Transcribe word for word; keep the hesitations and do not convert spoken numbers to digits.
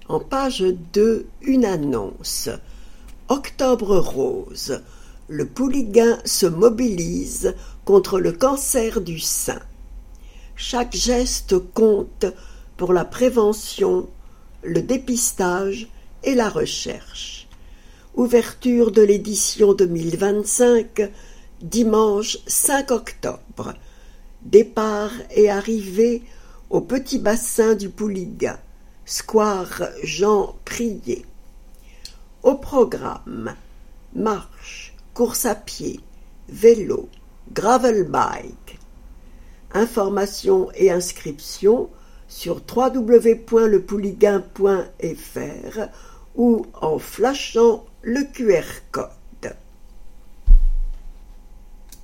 En page deux, une annonce. Octobre rose. Le Pouliguen se mobilise contre le cancer du sein. Chaque geste compte pour la prévention, le dépistage et la recherche. Ouverture de l'édition deux mille vingt-cinq, dimanche cinq octobre. Départ et arrivée au petit bassin du Pouliguen, square Jean Prier. Au programme, marche, course à pied, vélo, gravel bike. Informations et inscriptions sur w w w point le pouliguen point f r ou en flashant le Q R code.